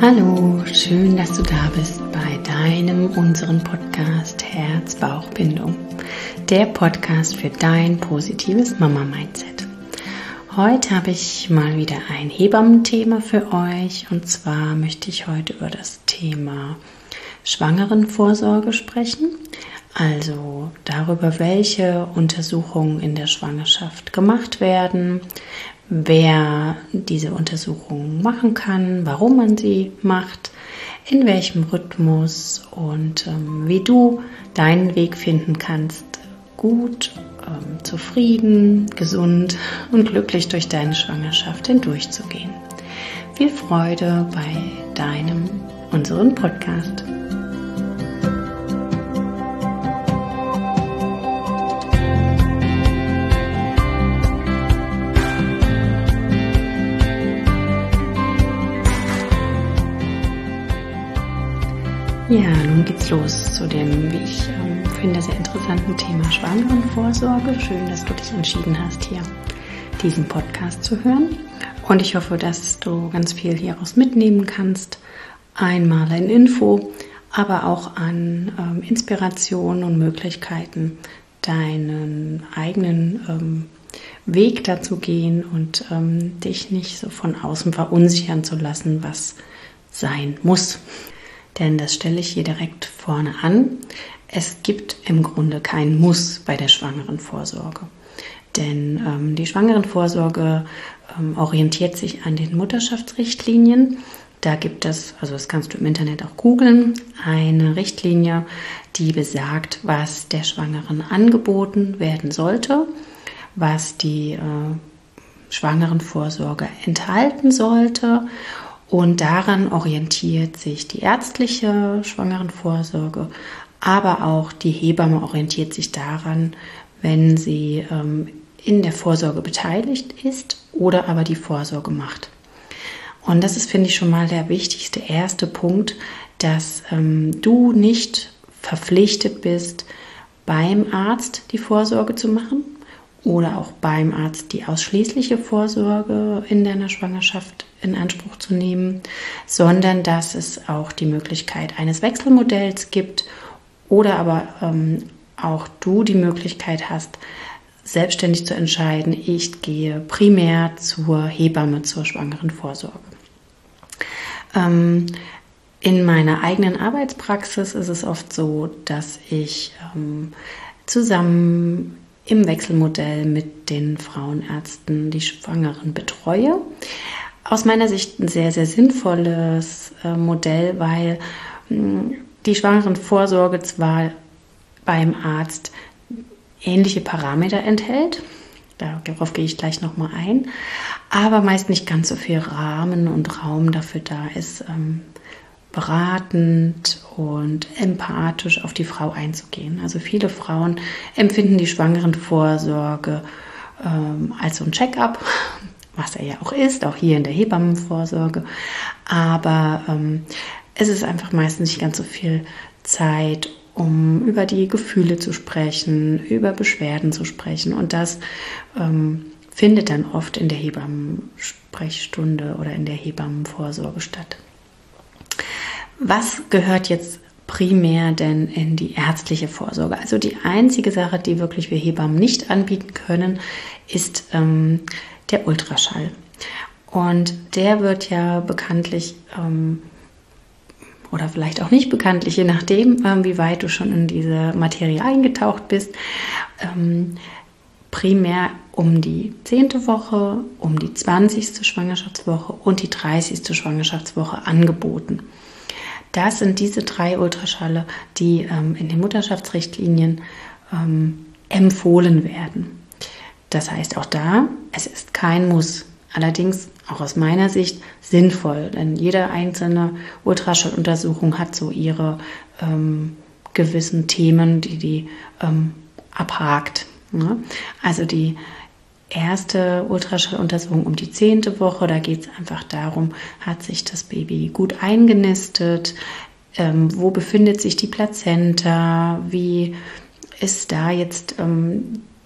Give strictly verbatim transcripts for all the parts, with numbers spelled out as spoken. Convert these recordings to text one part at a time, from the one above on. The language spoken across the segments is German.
Hallo, schön, dass du da bist bei deinem, unserem Podcast Herz-Bauch-Bindung, der Podcast für dein positives Mama-Mindset. Heute habe ich mal wieder ein Hebammenthema für euch und zwar möchte ich heute über das Thema Schwangerenvorsorge sprechen, also darüber, welche Untersuchungen in der Schwangerschaft gemacht werden, wer diese Untersuchungen machen kann, warum man sie macht, in welchem Rhythmus und ähm, wie du deinen Weg finden kannst, gut, ähm, zufrieden, gesund und glücklich durch deine Schwangerschaft hindurchzugehen. Viel Freude bei deinem, unserem Podcast. Ja, nun geht's los zu dem, wie ich ähm, finde, sehr interessanten Thema Schwangerenvorsorge. Schön, dass du dich entschieden hast, hier diesen Podcast zu hören. Und ich hoffe, dass du ganz viel hieraus mitnehmen kannst. Einmal in Info, aber auch an ähm, Inspiration und Möglichkeiten, deinen eigenen ähm, Weg dazu gehen und ähm, dich nicht so von außen verunsichern zu lassen, was sein muss. Denn das stelle ich hier direkt vorne an. Es gibt im Grunde kein Muss bei der Schwangerenvorsorge. Denn ähm, die Schwangerenvorsorge ähm, orientiert sich an den Mutterschaftsrichtlinien. Da gibt es, also das kannst du im Internet auch googeln, eine Richtlinie, die besagt, was der Schwangeren angeboten werden sollte, was die äh, Schwangerenvorsorge enthalten sollte. Und daran orientiert sich die ärztliche Schwangerenvorsorge, aber auch die Hebamme orientiert sich daran, wenn sie ähm, in der Vorsorge beteiligt ist oder aber die Vorsorge macht. Und das ist, finde ich, schon mal der wichtigste erste Punkt, dass ähm, du nicht verpflichtet bist, beim Arzt die Vorsorge zu machen oder auch beim Arzt die ausschließliche Vorsorge in deiner Schwangerschaft in Anspruch zu nehmen, sondern dass es auch die Möglichkeit eines Wechselmodells gibt oder aber ähm, auch du die Möglichkeit hast, selbstständig zu entscheiden, ich gehe primär zur Hebamme, zur Schwangerenvorsorge. Ähm, in meiner eigenen Arbeitspraxis ist es oft so, dass ich ähm, zusammen im Wechselmodell mit den Frauenärzten die Schwangeren betreue. Aus meiner Sicht ein sehr, sehr sinnvolles äh, Modell, weil mh, die Schwangerenvorsorge zwar beim Arzt ähnliche Parameter enthält, darauf gehe ich gleich nochmal ein, aber meist nicht ganz so viel Rahmen und Raum dafür da ist, ähm, beratend und empathisch auf die Frau einzugehen. Also viele Frauen empfinden die Schwangerenvorsorge ähm, als so ein Check-up, was er ja auch ist, auch hier in der Hebammenvorsorge. Aber ähm, es ist einfach meistens nicht ganz so viel Zeit, um über die Gefühle zu sprechen, über Beschwerden zu sprechen. Und das ähm, findet dann oft in der Hebammensprechstunde oder in der Hebammenvorsorge statt. Was gehört jetzt primär denn in die ärztliche Vorsorge? Also die einzige Sache, die wirklich wir Hebammen nicht anbieten können, ist ähm, der Ultraschall. Und der wird ja bekanntlich ähm, oder vielleicht auch nicht bekanntlich, je nachdem, ähm, wie weit du schon in diese Materie eingetaucht bist, ähm, primär um die zehnte Woche, um die zwanzigste Schwangerschaftswoche und die dreißigste Schwangerschaftswoche angeboten. Das sind diese drei Ultraschalle, die ähm, in den Mutterschaftsrichtlinien ähm, empfohlen werden. Das heißt auch da, es ist kein Muss. Allerdings auch aus meiner Sicht sinnvoll, denn jede einzelne Ultraschalluntersuchung hat so ihre ähm, gewissen Themen, die die ähm, abhakt. Ne? Also die erste Ultraschalluntersuchung um die zehnte Woche, da geht es einfach darum, hat sich das Baby gut eingenistet, ähm, wo befindet sich die Plazenta, wie ist da jetzt ähm,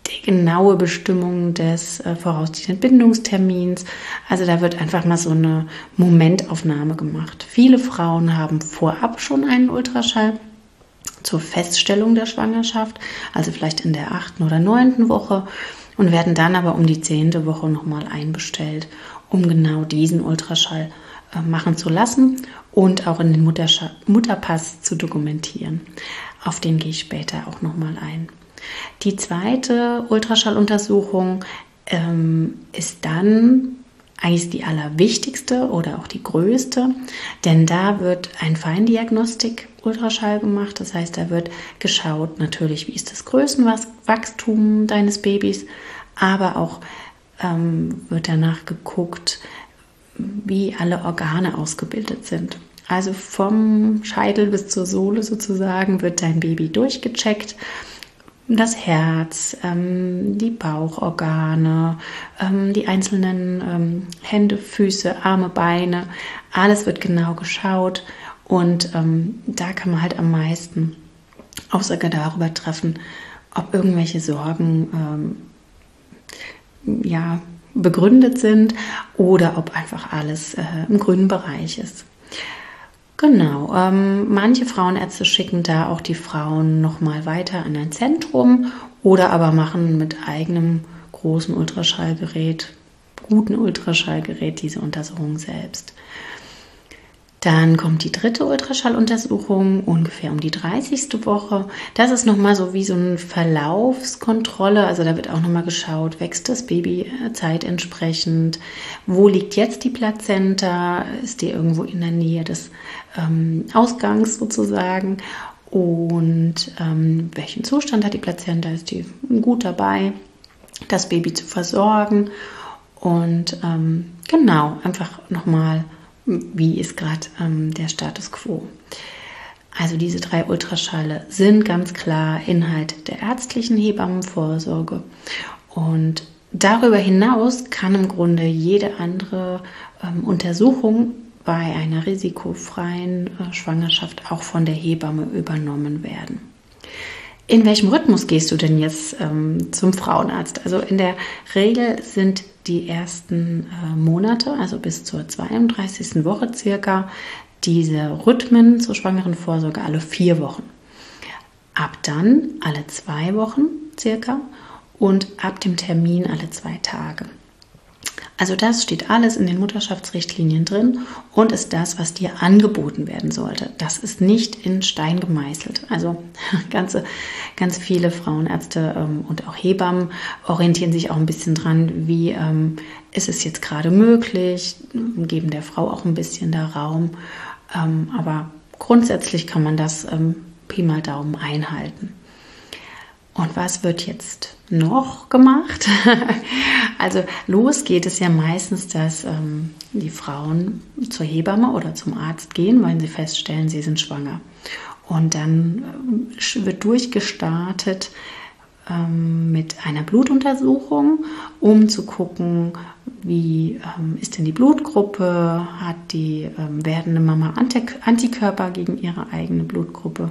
die genaue Bestimmung des äh, voraussichtlichen Bindungstermins. Also da wird einfach mal so eine Momentaufnahme gemacht. Viele Frauen haben vorab schon einen Ultraschall zur Feststellung der Schwangerschaft, also vielleicht in der achten oder neunten Woche, und werden dann aber um die zehnte Woche nochmal einbestellt, um genau diesen Ultraschall äh, machen zu lassen und auch in den Mutterscha- Mutterpass zu dokumentieren. Auf den gehe ich später auch nochmal ein. Die zweite Ultraschalluntersuchung ähm, ist dann eigentlich die allerwichtigste oder auch die größte, denn da wird ein Feindiagnostik-Ultraschall gemacht. Das heißt, da wird geschaut, natürlich, wie ist das Größenwachstum deines Babys, aber auch ähm, wird danach geguckt, wie alle Organe ausgebildet sind. Also vom Scheitel bis zur Sohle sozusagen wird dein Baby durchgecheckt. Das Herz, ähm, die Bauchorgane, ähm, die einzelnen ähm, Hände, Füße, Arme, Beine, alles wird genau geschaut, und ähm, da kann man halt am meisten Aussage darüber treffen, ob irgendwelche Sorgen ähm, ja, begründet sind oder ob einfach alles äh, im grünen Bereich ist. Genau, ähm, manche Frauenärzte schicken da auch die Frauen nochmal weiter in ein Zentrum oder aber machen mit eigenem großen Ultraschallgerät, guten Ultraschallgerät diese Untersuchung selbst. Dann kommt die dritte Ultraschalluntersuchung ungefähr um die dreißigste Woche. Das ist nochmal so wie so eine Verlaufskontrolle. Also da wird auch nochmal geschaut, wächst das Baby zeitentsprechend? Wo liegt jetzt die Plazenta? Ist die irgendwo in der Nähe des ähm, Ausgangs sozusagen? Und ähm, welchen Zustand hat die Plazenta? Ist die gut dabei, das Baby zu versorgen? Und ähm, genau, einfach nochmal, wie ist gerade ähm, der Status quo. Also diese drei Ultraschalle sind ganz klar Inhalt der ärztlichen Hebammenvorsorge, und darüber hinaus kann im Grunde jede andere ähm, Untersuchung bei einer risikofreien äh, Schwangerschaft auch von der Hebamme übernommen werden. In welchem Rhythmus gehst du denn jetzt ähm, zum Frauenarzt? Also in der Regel sind die ersten äh, Monate, also bis zur zweiunddreißigsten Woche circa, diese Rhythmen zur schwangeren Vorsorge alle vier Wochen. Ab dann alle zwei Wochen circa und ab dem Termin alle zwei Tage. Also das steht alles in den Mutterschaftsrichtlinien drin und ist das, was dir angeboten werden sollte. Das ist nicht in Stein gemeißelt. Also ganze, ganz viele Frauenärzte ähm, und auch Hebammen orientieren sich auch ein bisschen dran, wie ähm, ist es jetzt gerade möglich, geben der Frau auch ein bisschen da Raum. Ähm, aber grundsätzlich kann man das ähm, Pi mal Daumen einhalten. Und was wird jetzt noch gemacht? Also los geht es ja meistens, dass ähm, die Frauen zur Hebamme oder zum Arzt gehen, weil sie feststellen, sie sind schwanger. Und dann ähm, wird durchgestartet ähm, mit einer Blutuntersuchung, um zu gucken, wie ähm, ist denn die Blutgruppe, hat die ähm, werdende Mama Antikörper gegen ihre eigene Blutgruppe.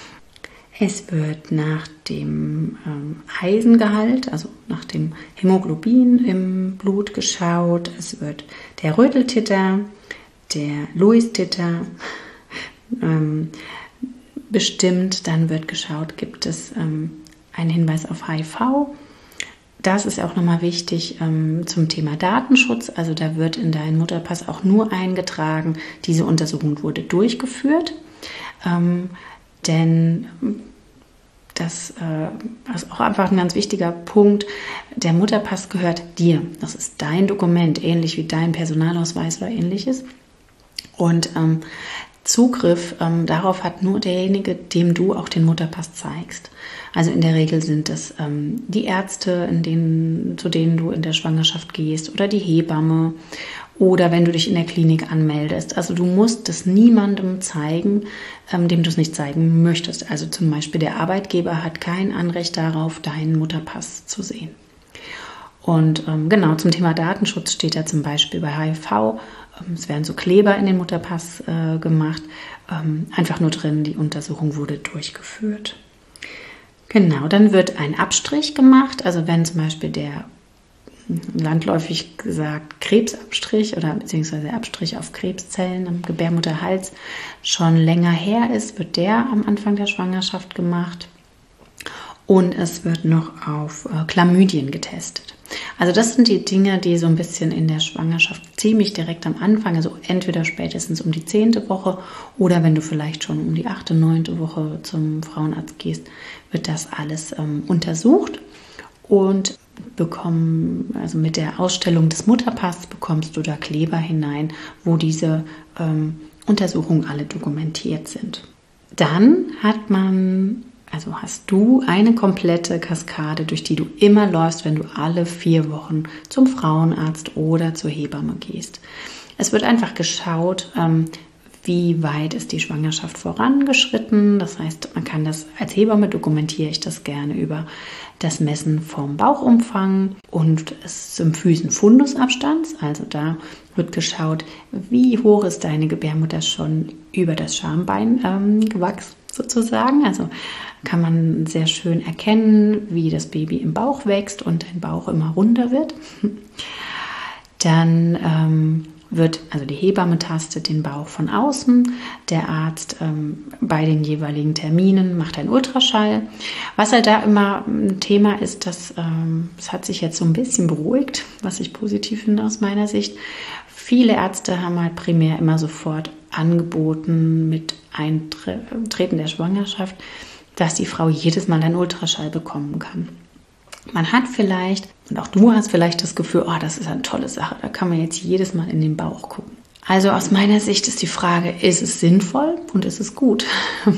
Es wird nach dem ähm, Eisengehalt, also nach dem Hämoglobin im Blut geschaut. Es wird der Röteltitter, der Lewis-Titter ähm, bestimmt. Dann wird geschaut, gibt es ähm, einen Hinweis auf H I V. Das ist auch nochmal wichtig ähm, zum Thema Datenschutz. Also da wird in deinen Mutterpass auch nur eingetragen, diese Untersuchung wurde durchgeführt. Ähm, Denn das äh, ist auch einfach ein ganz wichtiger Punkt. Der Mutterpass gehört dir. Das ist dein Dokument, ähnlich wie dein Personalausweis oder ähnliches. Und ähm, Zugriff ähm, darauf hat nur derjenige, dem du auch den Mutterpass zeigst. Also in der Regel sind es ähm, die Ärzte, in denen, zu denen du in der Schwangerschaft gehst, oder die Hebamme, oder wenn du dich in der Klinik anmeldest. Also du musst es niemandem zeigen, ähm, dem du es nicht zeigen möchtest. Also zum Beispiel der Arbeitgeber hat kein Anrecht darauf, deinen Mutterpass zu sehen. Und ähm, genau, zum Thema Datenschutz steht da zum Beispiel bei H I V, ähm, es werden so Kleber in den Mutterpass äh, gemacht, ähm, einfach nur drin, die Untersuchung wurde durchgeführt. Genau, dann wird ein Abstrich gemacht, also wenn zum Beispiel der landläufig gesagt Krebsabstrich oder beziehungsweise Abstrich auf Krebszellen am Gebärmutterhals schon länger her ist, wird der am Anfang der Schwangerschaft gemacht. Und es wird noch auf äh, Chlamydien getestet. Also das sind die Dinge, die so ein bisschen in der Schwangerschaft ziemlich direkt am Anfang, also entweder spätestens um die zehnte Woche oder wenn du vielleicht schon um die achte, neunte Woche zum Frauenarzt gehst, wird das alles ähm, untersucht und bekommen, also mit der Ausstellung des Mutterpasses bekommst du da Kleber hinein, wo diese ähm, Untersuchungen alle dokumentiert sind. Dann hat man Also hast du eine komplette Kaskade, durch die du immer läufst, wenn du alle vier Wochen zum Frauenarzt oder zur Hebamme gehst. Es wird einfach geschaut, wie weit ist die Schwangerschaft vorangeschritten. Das heißt, man kann das als Hebamme, dokumentiere ich das gerne über das Messen vom Bauchumfang und des Symphysen-Fundusabstands. Also da wird geschaut, wie hoch ist deine Gebärmutter schon über das Schambein ähm, gewachsen sozusagen. Also kann man sehr schön erkennen, wie das Baby im Bauch wächst und dein Bauch immer runder wird. Dann ähm, wird, also die Hebamme tastet den Bauch von außen, der Arzt ähm, bei den jeweiligen Terminen macht einen Ultraschall. Was halt da immer ein Thema ist, dass ähm, es hat sich jetzt so ein bisschen beruhigt, was ich positiv finde aus meiner Sicht. Viele Ärzte haben halt primär immer sofort angeboten mit Eintreten der Schwangerschaft, dass die Frau jedes Mal einen Ultraschall bekommen kann. Man hat vielleicht, und auch du hast vielleicht das Gefühl, oh, das ist eine tolle Sache, da kann man jetzt jedes Mal in den Bauch gucken. Also aus meiner Sicht ist die Frage, ist es sinnvoll und ist es gut?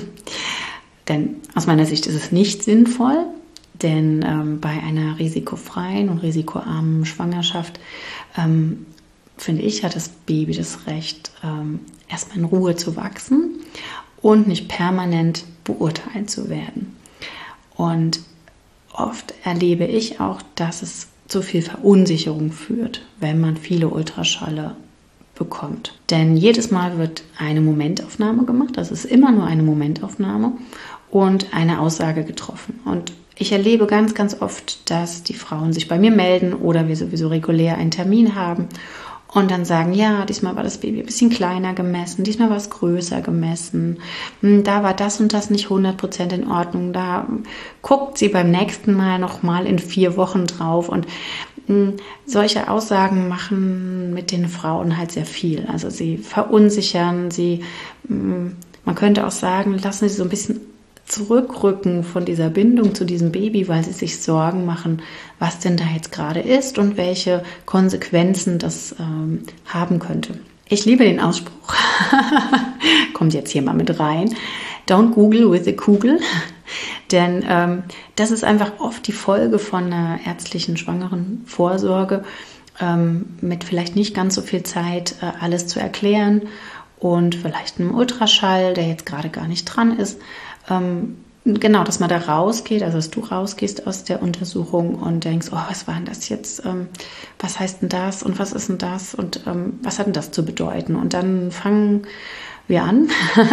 Denn aus meiner Sicht ist es nicht sinnvoll, denn ähm, bei einer risikofreien und risikoarmen Schwangerschaft ähm, finde ich, hat das Baby das Recht, ähm, erstmal in Ruhe zu wachsen und nicht permanent beurteilt zu werden. Und oft erlebe ich auch, dass es zu viel Verunsicherung führt, wenn man viele Ultraschalle bekommt. Denn jedes Mal wird eine Momentaufnahme gemacht, das ist immer nur eine Momentaufnahme und eine Aussage getroffen. Und ich erlebe ganz, ganz oft, dass die Frauen sich bei mir melden oder wir sowieso regulär einen Termin haben und dann sagen, ja, diesmal war das Baby ein bisschen kleiner gemessen, diesmal war es größer gemessen, da war das und das nicht hundert Prozent in Ordnung, da guckt sie beim nächsten Mal nochmal in vier Wochen drauf und mh, solche Aussagen machen mit den Frauen halt sehr viel. Also sie verunsichern, sie, mh, man könnte auch sagen, lassen sie so ein bisschen zurückrücken von dieser Bindung zu diesem Baby, weil sie sich Sorgen machen, was denn da jetzt gerade ist und welche Konsequenzen das ähm, haben könnte. Ich liebe den Ausspruch, kommt jetzt hier mal mit rein, don't Google with a Kugel, denn ähm, das ist einfach oft die Folge von einer ärztlichen schwangeren Vorsorge, ähm, mit vielleicht nicht ganz so viel Zeit, äh, alles zu erklären und vielleicht einem Ultraschall, der jetzt gerade gar nicht dran ist. Ähm, genau, dass man da rausgeht, also dass du rausgehst aus der Untersuchung und denkst, oh, was war denn das jetzt? Ähm, was heißt denn das und was ist denn das und ähm, was hat denn das zu bedeuten? Und dann fangen wir an,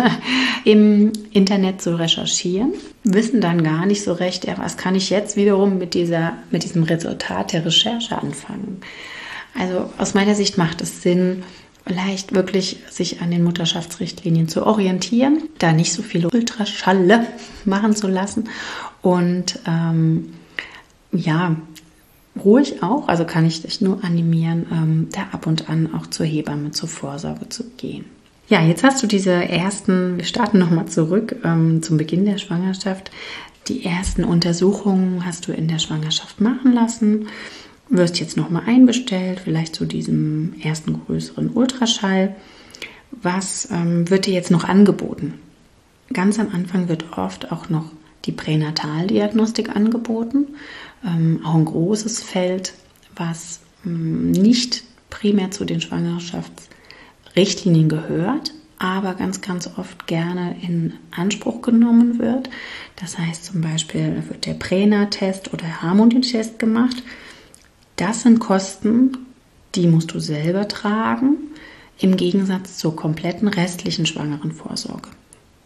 im Internet zu recherchieren, wissen dann gar nicht so recht, ja, was kann ich jetzt wiederum mit dieser, mit diesem Resultat der Recherche anfangen? Also aus meiner Sicht macht es Sinn, vielleicht wirklich sich an den Mutterschaftsrichtlinien zu orientieren, da nicht so viele Ultraschalle machen zu lassen und ähm, ja, ruhig auch, also kann ich dich nur animieren, ähm, da ab und an auch zur Hebamme, zur Vorsorge zu gehen. Ja, jetzt hast du diese ersten, wir starten nochmal zurück ähm, zum Beginn der Schwangerschaft, die ersten Untersuchungen hast du in der Schwangerschaft machen lassen, wirst jetzt nochmal einbestellt, vielleicht zu diesem ersten größeren Ultraschall. Was ähm, wird dir jetzt noch angeboten? Ganz am Anfang wird oft auch noch die Pränataldiagnostik angeboten, ähm, auch ein großes Feld, was ähm, nicht primär zu den Schwangerschaftsrichtlinien gehört, aber ganz, ganz oft gerne in Anspruch genommen wird. Das heißt zum Beispiel wird der Pränatest oder der Harmonietest gemacht. Das sind Kosten, die musst du selber tragen, im Gegensatz zur kompletten restlichen schwangeren Vorsorge.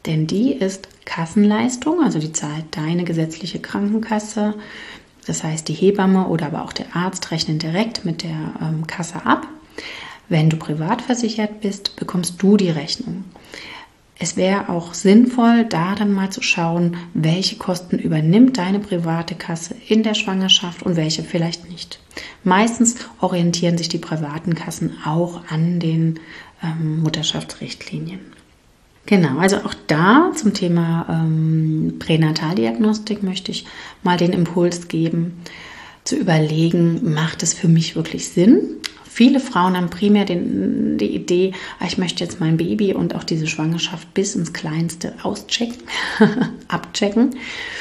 Denn die ist Kassenleistung, also die zahlt deine gesetzliche Krankenkasse. Das heißt, die Hebamme oder aber auch der Arzt rechnen direkt mit der ähm, Kasse ab. Wenn du privat versichert bist, bekommst du die Rechnung. Es wäre auch sinnvoll, da dann mal zu schauen, welche Kosten übernimmt deine private Kasse in der Schwangerschaft und welche vielleicht nicht. Meistens orientieren sich die privaten Kassen auch an den ähm, Mutterschaftsrichtlinien. Genau, also auch da zum Thema ähm, Pränataldiagnostik möchte ich mal den Impuls geben, zu überlegen, macht es für mich wirklich Sinn? Viele Frauen haben primär den, die Idee, ich möchte jetzt mein Baby und auch diese Schwangerschaft bis ins Kleinste auschecken, abchecken.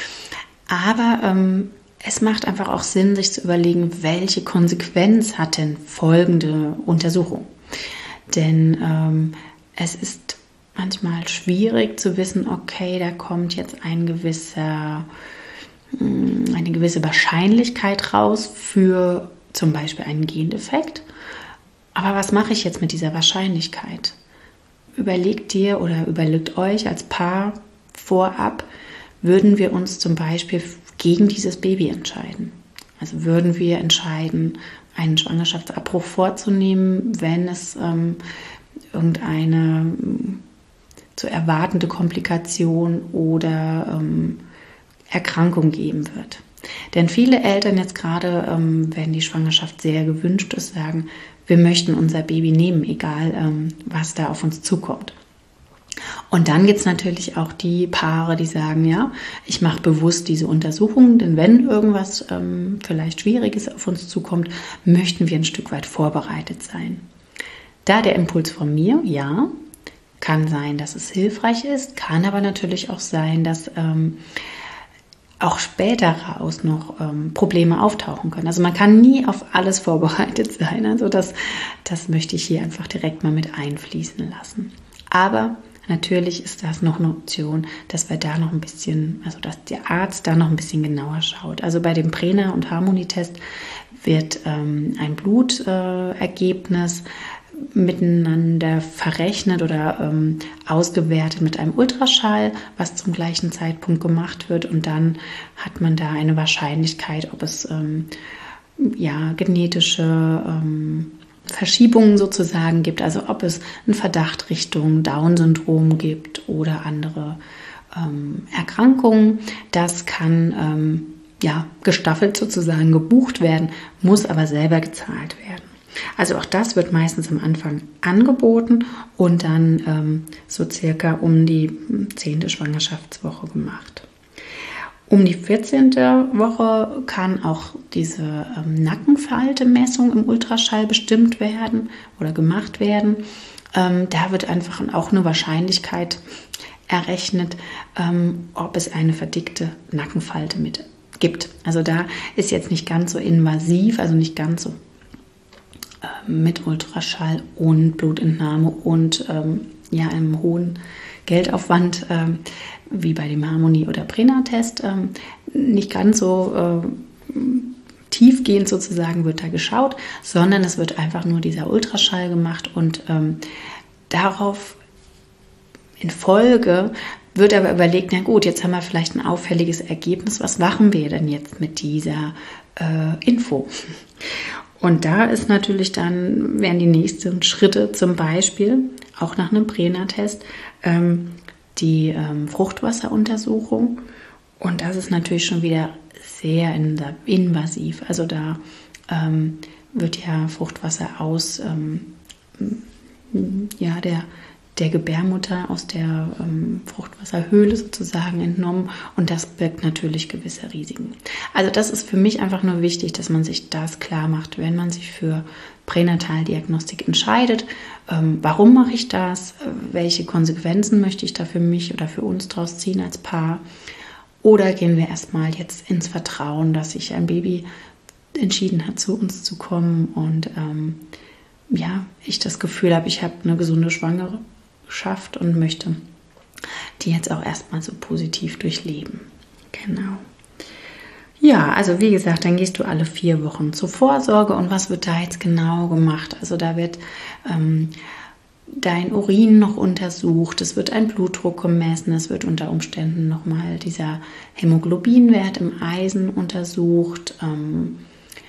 Aber ähm, es macht einfach auch Sinn, sich zu überlegen, welche Konsequenz hat denn folgende Untersuchung? Denn ähm, es ist manchmal schwierig zu wissen, okay, da kommt jetzt ein gewisser, eine gewisse Wahrscheinlichkeit raus für zum Beispiel einen Gendefekt. Aber was mache ich jetzt mit dieser Wahrscheinlichkeit? Überlegt dir oder überlegt euch als Paar vorab, würden wir uns zum Beispiel gegen dieses Baby entscheiden? Also würden wir entscheiden, einen Schwangerschaftsabbruch vorzunehmen, wenn es ähm, irgendeine zu erwartende Komplikation oder ähm, Erkrankung geben wird. Denn viele Eltern jetzt gerade, ähm, wenn die Schwangerschaft sehr gewünscht ist, sagen, wir möchten unser Baby nehmen, egal ähm, was da auf uns zukommt. Und dann gibt es natürlich auch die Paare, die sagen, ja, ich mache bewusst diese Untersuchungen, denn wenn irgendwas ähm, vielleicht Schwieriges auf uns zukommt, möchten wir ein Stück weit vorbereitet sein. Da der Impuls von mir, ja, kann sein, dass es hilfreich ist, kann aber natürlich auch sein, dass ähm, auch später raus noch ähm, Probleme auftauchen können. Also man kann nie auf alles vorbereitet sein. Also das, das möchte ich hier einfach direkt mal mit einfließen lassen. Aber natürlich ist das noch eine Option, dass wir da noch ein bisschen, also dass der Arzt da noch ein bisschen genauer schaut. Also bei dem Prena- und Harmonietest wird ähm, ein Blutergebnis äh, miteinander verrechnet oder ähm, ausgewertet mit einem Ultraschall, was zum gleichen Zeitpunkt gemacht wird, und dann hat man da eine Wahrscheinlichkeit, ob es ähm, ja, genetische ähm, Verschiebungen sozusagen gibt, also ob es einen Verdacht Richtung Down-Syndrom gibt oder andere ähm, Erkrankungen. Das kann ähm, ja, gestaffelt sozusagen gebucht werden, muss aber selber gezahlt werden. Also auch das wird meistens am Anfang angeboten und dann ähm, so circa um die zehnte Schwangerschaftswoche gemacht. Um die vierzehnte Woche kann auch diese ähm, Nackenfaltemessung im Ultraschall bestimmt werden oder gemacht werden. Ähm, da wird einfach auch eine Wahrscheinlichkeit errechnet, ähm, ob es eine verdickte Nackenfalte mit gibt. Also da ist jetzt nicht ganz so invasiv, also nicht ganz so mit Ultraschall und Blutentnahme und ähm, ja, einem hohen Geldaufwand ähm, wie bei dem Harmonie- oder Prena-Test. Ähm, nicht ganz so äh, tiefgehend sozusagen wird da geschaut, sondern es wird einfach nur dieser Ultraschall gemacht und ähm, darauf in Folge wird aber überlegt, na gut, jetzt haben wir vielleicht ein auffälliges Ergebnis, was machen wir denn jetzt mit dieser äh, Info? Und da ist natürlich dann, wären die nächsten Schritte zum Beispiel, auch nach einem Prena-Test, ähm, die ähm, Fruchtwasseruntersuchung. Und das ist natürlich schon wieder sehr invasiv. Also da ähm, wird ja Fruchtwasser aus ähm, ja, der, der Gebärmutter, aus der ähm, Fruchtwasserhöhle sozusagen entnommen. Und das birgt natürlich gewisse Risiken. Also das ist für mich einfach nur wichtig, dass man sich das klar macht, wenn man sich für Pränataldiagnostik entscheidet. Ähm, warum mache ich das? Welche Konsequenzen möchte ich da für mich oder für uns draus ziehen als Paar? Oder gehen wir erstmal jetzt ins Vertrauen, dass sich ein Baby entschieden hat, zu uns zu kommen und ähm, ja, ich das Gefühl habe, ich habe eine gesunde Schwangerschaft und möchte die jetzt auch erstmal so positiv durchleben. Genau. Ja, also wie gesagt, dann gehst du alle vier Wochen zur Vorsorge und was wird da jetzt genau gemacht? Also da wird ähm, dein Urin noch untersucht, es wird ein Blutdruck gemessen, es wird unter Umständen nochmal dieser Hämoglobinwert im Eisen untersucht, ähm,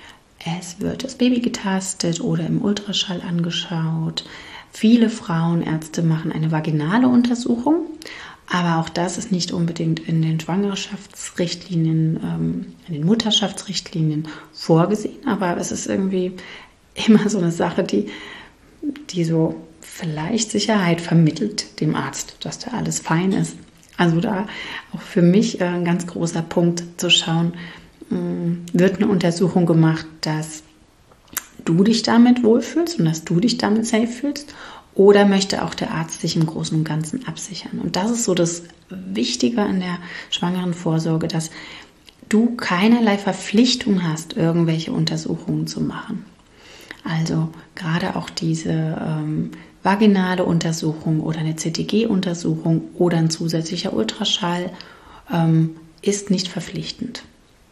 es wird das Baby getastet oder im Ultraschall angeschaut. Viele Frauenärzte machen eine vaginale Untersuchung, aber auch das ist nicht unbedingt in den Schwangerschaftsrichtlinien, ähm, in den Mutterschaftsrichtlinien vorgesehen, aber es ist irgendwie immer so eine Sache, die, die so vielleicht Sicherheit vermittelt dem Arzt, dass da alles fein ist. Also da auch für mich ein ganz großer Punkt zu schauen, wird eine Untersuchung gemacht, dass du dich damit wohlfühlst und dass du dich damit safe fühlst, oder möchte auch der Arzt sich im Großen und Ganzen absichern? Und das ist so das Wichtige an der schwangeren Vorsorge, dass du keinerlei Verpflichtung hast, irgendwelche Untersuchungen zu machen. Also gerade auch diese ähm, vaginale Untersuchung oder eine C T G-Untersuchung oder ein zusätzlicher Ultraschall ähm, ist nicht verpflichtend.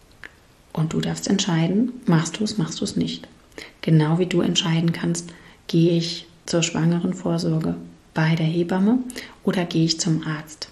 Und du darfst entscheiden, machst du es, machst du es nicht. Genau wie du entscheiden kannst, gehe ich zur schwangeren Vorsorge bei der Hebamme oder gehe ich zum Arzt.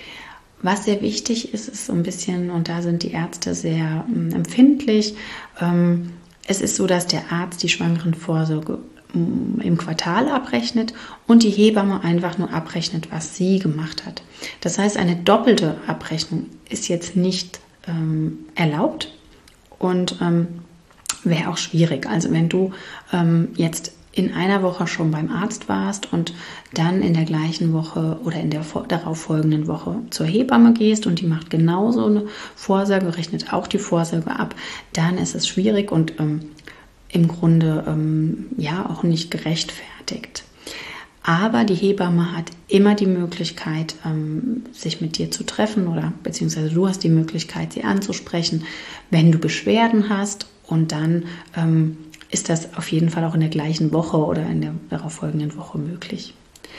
Was sehr wichtig ist, ist so ein bisschen, und da sind die Ärzte sehr ähm, empfindlich, ähm, es ist so, dass der Arzt die Schwangerenvorsorge ähm, im Quartal abrechnet und die Hebamme einfach nur abrechnet, was sie gemacht hat. Das heißt, eine doppelte Abrechnung ist jetzt nicht ähm, erlaubt und ähm, wäre auch schwierig. Also wenn du ähm, jetzt in einer Woche schon beim Arzt warst und dann in der gleichen Woche oder in der darauf folgenden Woche zur Hebamme gehst und die macht genauso eine Vorsorge, rechnet auch die Vorsorge ab, dann ist es schwierig und ähm, im Grunde ähm, ja auch nicht gerechtfertigt. Aber die Hebamme hat immer die Möglichkeit, ähm, sich mit dir zu treffen oder beziehungsweise du hast die Möglichkeit, sie anzusprechen, wenn du Beschwerden hast, und dann ähm, ist das auf jeden Fall auch in der gleichen Woche oder in der darauffolgenden Woche möglich.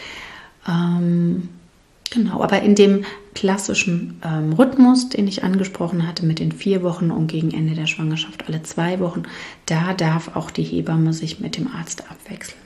Ähm, genau, aber in dem klassischen ähm, Rhythmus, den ich angesprochen hatte, mit den vier Wochen und gegen Ende der Schwangerschaft alle zwei Wochen, da darf auch die Hebamme sich mit dem Arzt abwechseln.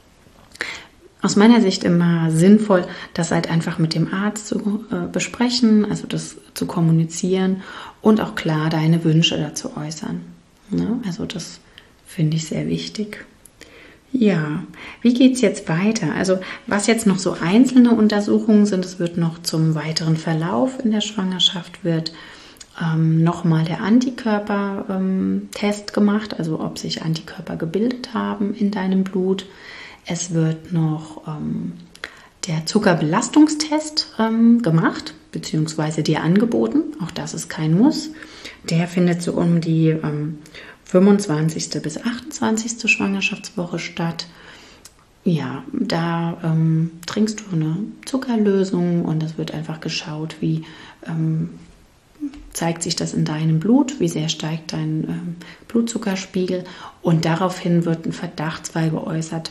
Aus meiner Sicht immer sinnvoll, das halt einfach mit dem Arzt zu äh, besprechen, also das zu kommunizieren und auch klar deine Wünsche dazu äußern. Ne? Also das finde ich sehr wichig. Ja, wie geht es jetzt weiter? Also was jetzt noch so einzelne Untersuchungen sind, es wird noch zum weiteren Verlauf in der Schwangerschaft, wird ähm, nochmal der Antikörpertest ähm, gemacht, also ob sich Antikörper gebildet haben in deinem Blut. Es wird noch ähm, der Zuckerbelastungstest ähm, gemacht, beziehungsweise dir angeboten. Auch das ist kein Muss. Der findet so um die ähm, fünfundzwanzigste bis achtundzwanzigste Schwangerschaftswoche statt. Ja, da ähm, trinkst du eine Zuckerlösung und es wird einfach geschaut, wie ähm, zeigt sich das in deinem Blut, wie sehr steigt dein ähm, Blutzuckerspiegel, und daraufhin wird ein Verdachtsfall geäußert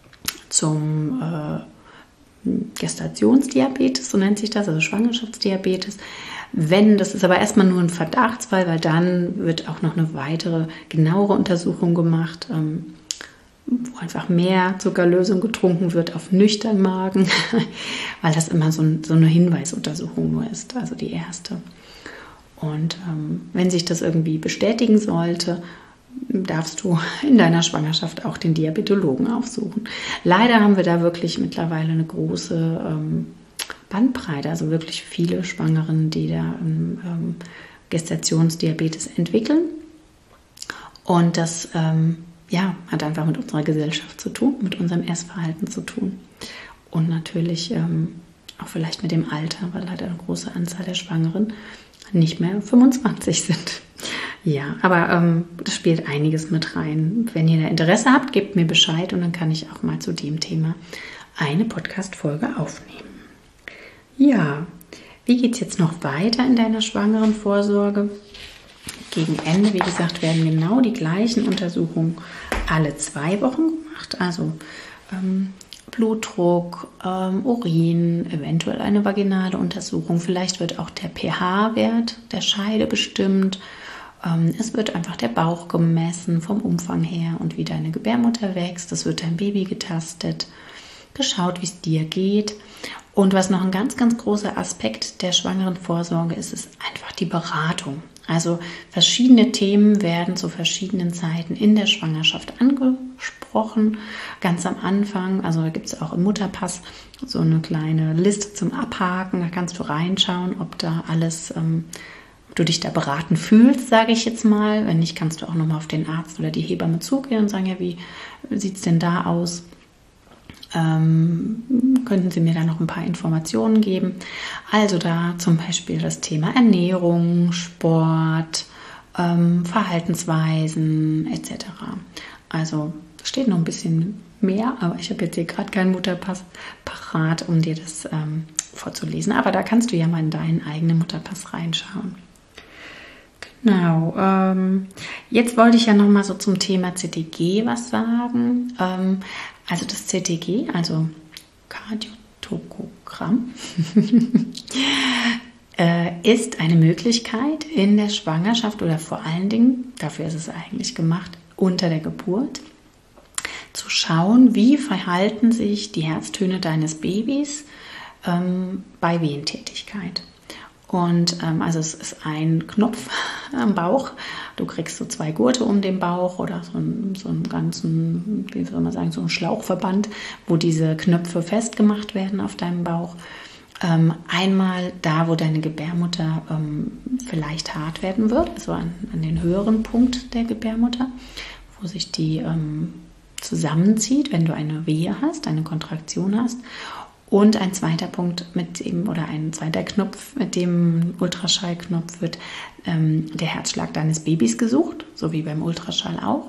zum äh, Gestationsdiabetes, so nennt sich das, also Schwangerschaftsdiabetes. Wenn, das ist aber erstmal nur ein Verdachtsfall, weil dann wird auch noch eine weitere, genauere Untersuchung gemacht, ähm, wo einfach mehr Zuckerlösung getrunken wird auf nüchternen Magen, weil das immer so, ein, so eine Hinweisuntersuchung nur ist, also die erste. Und ähm, wenn sich das irgendwie bestätigen sollte, darfst du in deiner Schwangerschaft auch den Diabetologen aufsuchen. Leider haben wir da wirklich mittlerweile eine große ähm, Bandbreite, also wirklich viele Schwangeren, die da ähm, Gestationsdiabetes entwickeln. Und das ähm, ja, hat einfach mit unserer Gesellschaft zu tun, mit unserem Essverhalten zu tun. Und natürlich ähm, auch vielleicht mit dem Alter, weil leider eine große Anzahl der Schwangeren nicht mehr fünfundzwanzig sind. Ja, aber ähm, das spielt einiges mit rein. Wenn ihr da Interesse habt, gebt mir Bescheid und dann kann ich auch mal zu dem Thema eine Podcast-Folge aufnehmen. Ja, wie geht es jetzt noch weiter in deiner schwangeren Vorsorge? Gegen Ende, wie gesagt, werden genau die gleichen Untersuchungen alle zwei Wochen gemacht. Also ähm, Blutdruck, ähm, Urin, eventuell eine vaginale Untersuchung. Vielleicht wird auch der pH-Wert der Scheide bestimmt. Ähm, es wird einfach der Bauch gemessen vom Umfang her und wie deine Gebärmutter wächst. Es wird dein Baby getastet. geschaut, wie es dir geht. Und was noch ein ganz, ganz großer Aspekt der schwangeren Vorsorge ist, ist einfach die Beratung. Also verschiedene Themen werden zu verschiedenen Zeiten in der Schwangerschaft angesprochen. Ganz am Anfang, also da gibt es auch im Mutterpass so eine kleine Liste zum Abhaken. Da kannst du reinschauen, ob da alles, ähm, ob du dich da beraten fühlst, sage ich jetzt mal. Wenn nicht, kannst du auch nochmal auf den Arzt oder die Hebamme zugehen und sagen, ja, wie sieht es denn da aus? Ähm, könnten Sie mir da noch ein paar Informationen geben? Also da zum Beispiel das Thema Ernährung, Sport, ähm, Verhaltensweisen et cetera. Also steht noch ein bisschen mehr, aber ich habe jetzt hier gerade keinen Mutterpass parat, um dir das ähm, vorzulesen. Aber da kannst du ja mal in deinen eigenen Mutterpass reinschauen. Genau. Ähm, jetzt wollte ich ja noch mal so zum Thema C T G was sagen. Ähm, also das C T G, also Kardiotokogramm, äh, ist eine Möglichkeit in der Schwangerschaft oder vor allen Dingen, dafür ist es eigentlich gemacht, unter der Geburt, zu schauen, wie verhalten sich die Herztöne deines Babys ähm, bei Wehentätigkeit. Und ähm, also es ist ein Knopf am Bauch. Du kriegst so zwei Gurte um den Bauch oder so einen, so einen ganzen, wie soll man sagen, so einen Schlauchverband, wo diese Knöpfe festgemacht werden auf deinem Bauch. Ähm, einmal da, wo deine Gebärmutter ähm, vielleicht hart werden wird, also an, an den höheren Punkt der Gebärmutter, wo sich die ähm, zusammenzieht, wenn du eine Wehe hast, eine Kontraktion hast. Und ein zweiter Punkt mit dem, oder ein zweiter Knopf, mit dem Ultraschallknopf wird ähm, der Herzschlag deines Babys gesucht, so wie beim Ultraschall auch.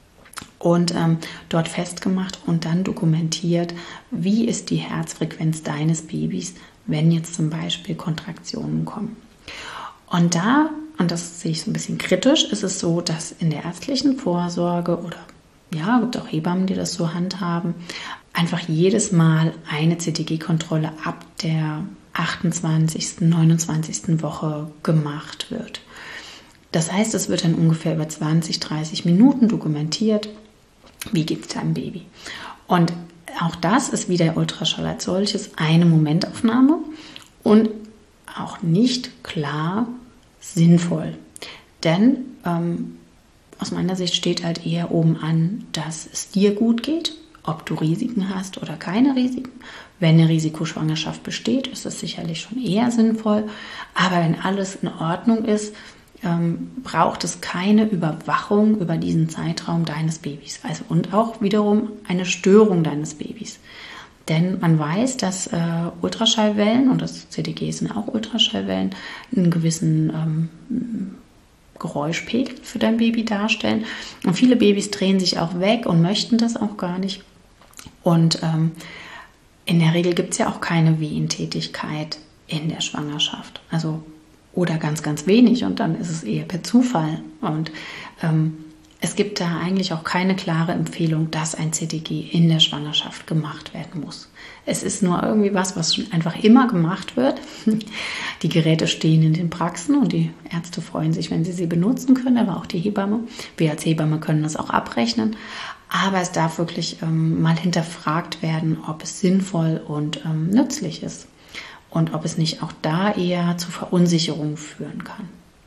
Und ähm, dort festgemacht und dann dokumentiert, wie ist die Herzfrequenz deines Babys, wenn jetzt zum Beispiel Kontraktionen kommen. Und da, und das sehe ich so ein bisschen kritisch, ist es so, dass in der ärztlichen Vorsorge oder ja, es gibt auch Hebammen, die das so handhaben, einfach jedes Mal eine C T G-Kontrolle ab der achtundzwanzigsten, neunundzwanzigsten Woche gemacht wird. Das heißt, es wird dann ungefähr über zwanzig, dreißig Minuten dokumentiert, wie geht es deinem Baby. Und auch das ist wie der Ultraschall als solches eine Momentaufnahme und auch nicht klar sinnvoll. Denn ähm, aus meiner Sicht steht halt eher oben an, dass es dir gut geht, ob du Risiken hast oder keine Risiken. Wenn eine Risikoschwangerschaft besteht, ist es sicherlich schon eher sinnvoll. Aber wenn alles in Ordnung ist, ähm, braucht es keine Überwachung über diesen Zeitraum deines Babys. Also und auch wiederum eine Störung deines Babys. Denn man weiß, dass äh, Ultraschallwellen, und das C T G sind auch Ultraschallwellen, einen gewissen ähm, Geräuschpegel für dein Baby darstellen. Und viele Babys drehen sich auch weg und möchten das auch gar nicht. Und ähm, in der Regel gibt es ja auch keine Wehentätigkeit in der Schwangerschaft. Also oder ganz, ganz wenig und dann ist es eher per Zufall. Und ähm, es gibt da eigentlich auch keine klare Empfehlung, dass ein C T G in der Schwangerschaft gemacht werden muss. Es ist nur irgendwie was, was schon einfach immer gemacht wird. Die Geräte stehen in den Praxen und die Ärzte freuen sich, wenn sie sie benutzen können, aber auch die Hebamme. Wir als Hebamme können das auch abrechnen. Aber es darf wirklich ähm, mal hinterfragt werden, ob es sinnvoll und ähm, nützlich ist und ob es nicht auch da eher zu Verunsicherung führen kann.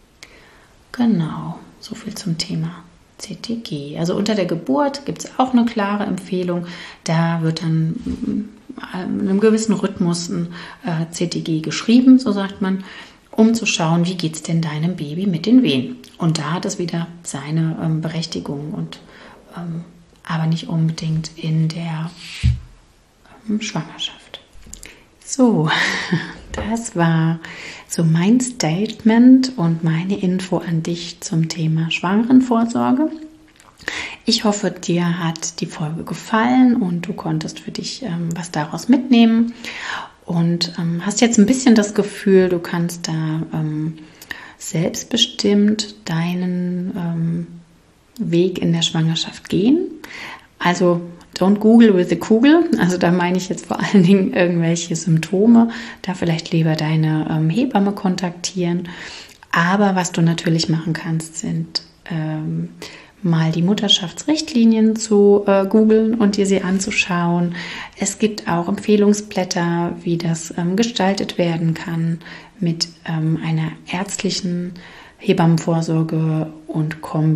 Genau, so viel zum Thema C T G. Also unter der Geburt gibt es auch eine klare Empfehlung. Da wird dann in einem gewissen Rhythmus ein äh, C T G geschrieben, so sagt man, um zu schauen, wie geht es denn deinem Baby mit den Wehen. Und da hat es wieder seine ähm, Berechtigung, und ähm, aber nicht unbedingt in der ähm, Schwangerschaft. So, das war so mein Statement und meine Info an dich zum Thema Schwangerenvorsorge. Ich hoffe, dir hat die Folge gefallen und du konntest für dich ähm, was daraus mitnehmen und ähm, hast jetzt ein bisschen das Gefühl, du kannst da ähm, selbstbestimmt deinen ähm, Weg in der Schwangerschaft gehen. Also don't Google with the Kugel, also da meine ich jetzt vor allen Dingen irgendwelche Symptome, da vielleicht lieber deine ähm, Hebamme kontaktieren. Aber was du natürlich machen kannst, sind ähm, mal die Mutterschaftsrichtlinien zu äh, googeln und dir sie anzuschauen. Es gibt auch Empfehlungsblätter, wie das ähm, gestaltet werden kann mit ähm, einer ärztlichen Hebammenvorsorge und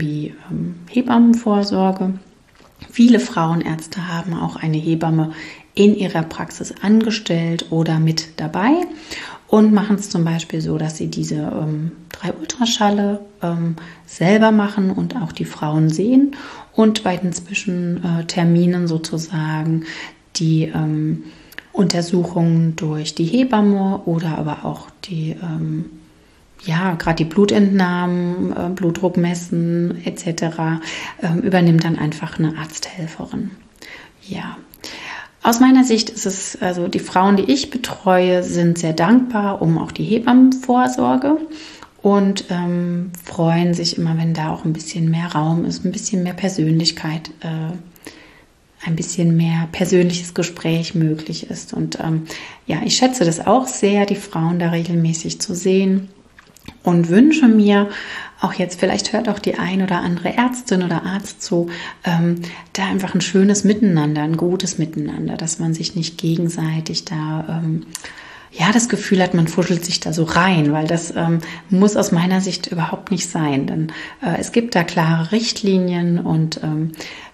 Kombi-Hebammenvorsorge. Viele Frauenärzte haben auch eine Hebamme in ihrer Praxis angestellt oder mit dabei und machen es zum Beispiel so, dass sie diese ähm, drei Ultraschalle ähm, selber machen und auch die Frauen sehen und bei den Zwischenterminen sozusagen die ähm, Untersuchungen durch die Hebamme oder aber auch die ähm, ja, gerade die Blutentnahmen, äh, Blutdruck messen et cetera ähm, übernimmt dann einfach eine Arzthelferin. Ja, aus meiner Sicht ist es, also die Frauen, die ich betreue, sind sehr dankbar um auch die Hebammenvorsorge und ähm, freuen sich immer, wenn da auch ein bisschen mehr Raum ist, ein bisschen mehr Persönlichkeit, äh, ein bisschen mehr persönliches Gespräch möglich ist. Und ähm, ja, ich schätze das auch sehr, die Frauen da regelmäßig zu sehen. Und wünsche mir, auch jetzt, vielleicht hört auch die ein oder andere Ärztin oder Arzt zu, ähm, da einfach ein schönes Miteinander, ein gutes Miteinander, dass man sich nicht gegenseitig da, ähm, ja, das Gefühl hat, man fuschelt sich da so rein, weil das ähm, muss aus meiner Sicht überhaupt nicht sein. Denn äh, es gibt da klare Richtlinien und ähm,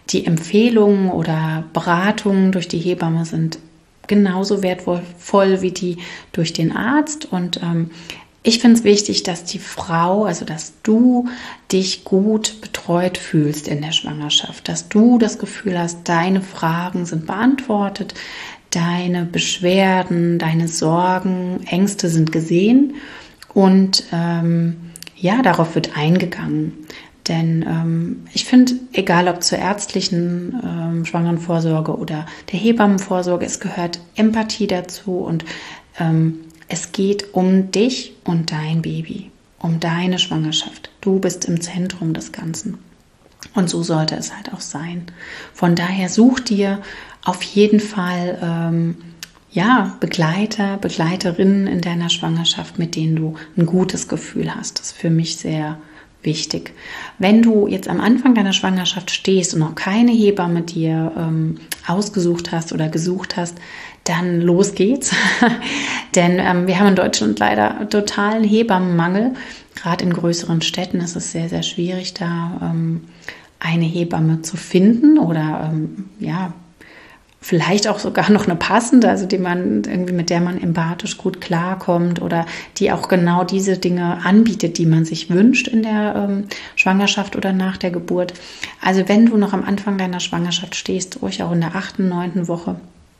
die Empfehlungen oder Beratungen durch die Hebamme sind genauso wertvoll wie die durch den Arzt und ähm, ich finde es wichtig, dass die Frau, also dass du dich gut betreut fühlst in der Schwangerschaft, dass du das Gefühl hast, deine Fragen sind beantwortet, deine Beschwerden, deine Sorgen, Ängste sind gesehen und ähm, ja, darauf wird eingegangen. Denn ähm, ich finde, egal ob zur ärztlichen ähm, Schwangerenvorsorge oder der Hebammenvorsorge, es gehört Empathie dazu und ähm, es geht um dich und dein Baby, um deine Schwangerschaft. Du bist im Zentrum des Ganzen. Und so sollte es halt auch sein. Von daher such dir auf jeden Fall ähm, ja, Begleiter, Begleiterinnen in deiner Schwangerschaft, mit denen du ein gutes Gefühl hast. Das ist für mich sehr wichtig. Wenn du jetzt am Anfang deiner Schwangerschaft stehst und noch keine Hebamme dir ähm, ausgesucht hast oder gesucht hast, dann los geht's. Denn ähm, wir haben in Deutschland leider totalen Hebammenmangel. Gerade in größeren Städten ist es sehr, sehr schwierig, da ähm, eine Hebamme zu finden oder ähm, ja, vielleicht auch sogar noch eine passende, also die man irgendwie mit der man empathisch gut klarkommt oder die auch genau diese Dinge anbietet, die man sich wünscht in der ähm, Schwangerschaft oder nach der Geburt. Also wenn du noch am Anfang deiner Schwangerschaft stehst, ruhig auch in der achten, neunten Woche,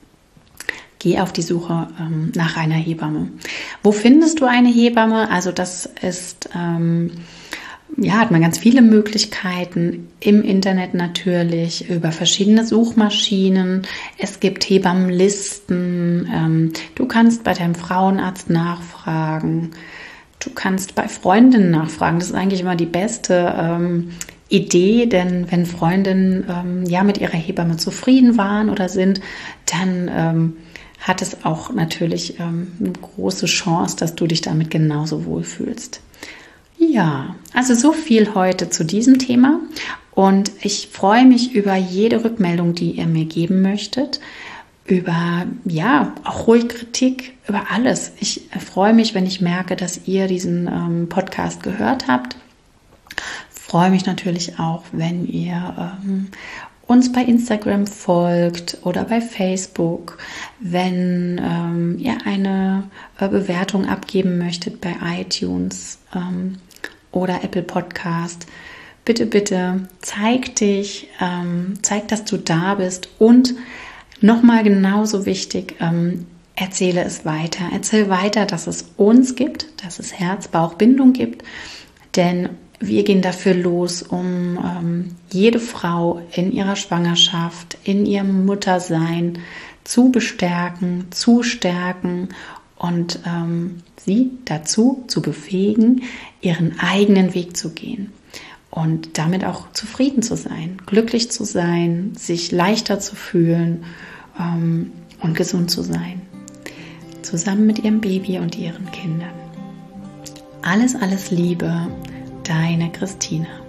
geh auf die Suche ähm, nach einer Hebamme. Wo findest du eine Hebamme? Also das ist ähm, ja, hat man ganz viele Möglichkeiten im Internet natürlich, über verschiedene Suchmaschinen. Es gibt Hebammenlisten. Ähm, du kannst bei deinem Frauenarzt nachfragen. Du kannst bei Freundinnen nachfragen. Das ist eigentlich immer die beste ähm, Idee, denn wenn Freundinnen ähm, ja mit ihrer Hebamme zufrieden waren oder sind, dann ähm, hat es auch natürlich ähm, eine große Chance, dass du dich damit genauso wohlfühlst. Ja, also so viel heute zu diesem Thema und ich freue mich über jede Rückmeldung, die ihr mir geben möchtet, über, ja, auch ruhig Kritik, über alles. Ich freue mich, wenn ich merke, dass ihr diesen ähm, Podcast gehört habt. Freue mich natürlich auch, wenn ihr ähm, uns bei Instagram folgt oder bei Facebook, wenn ähm, ihr eine äh, Bewertung abgeben möchtet bei iTunes ähm, oder Apple Podcast. Bitte, bitte zeig dich, ähm, zeig, dass du da bist und nochmal genauso wichtig, ähm, erzähle es weiter. Erzähl weiter, dass es uns gibt, dass es Herz-Bauch-Bindung gibt, denn wir gehen dafür los, um ähm, jede Frau in ihrer Schwangerschaft, in ihrem Muttersein zu bestärken, zu stärken und ähm, sie dazu zu befähigen, ihren eigenen Weg zu gehen und damit auch zufrieden zu sein, glücklich zu sein, sich leichter zu fühlen ähm, und gesund zu sein, zusammen mit ihrem Baby und ihren Kindern. Alles, alles Liebe. Deine Christina.